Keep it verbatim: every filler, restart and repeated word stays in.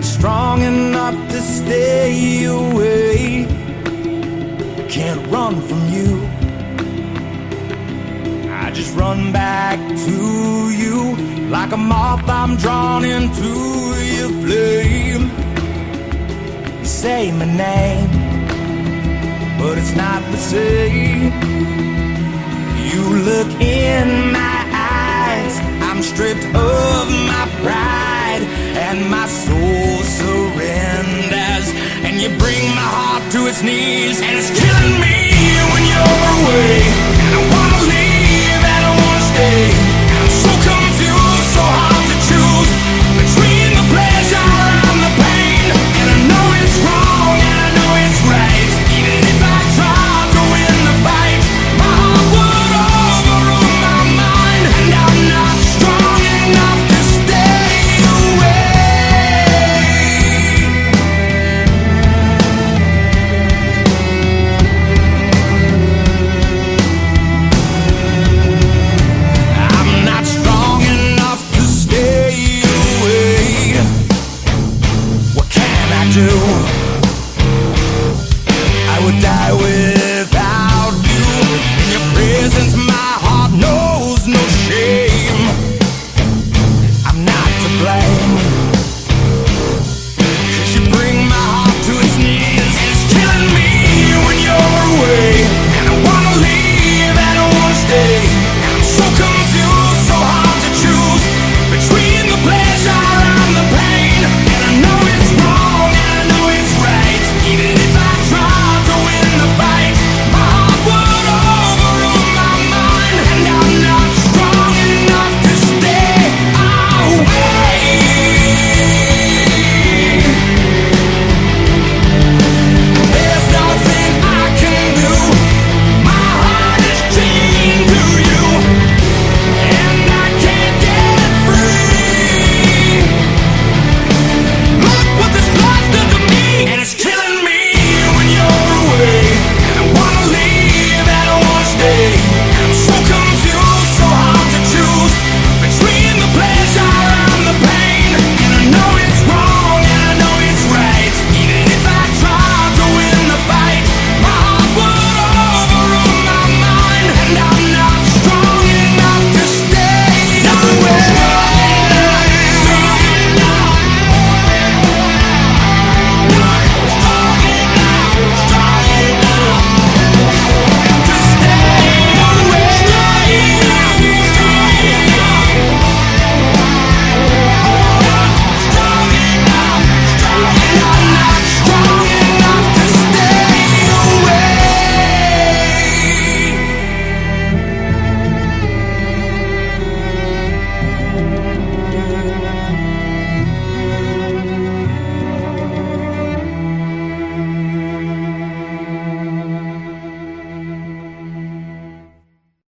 not strong enough to stay away. I can't run from you, I just run back to you. Like a moth I'm drawn into your flame. You say my name, but it's not the same. You look in my eyes, I'm stripped of my pride, and my soul surrenders. And you bring my heart to its knees, and it's killing me when you're away.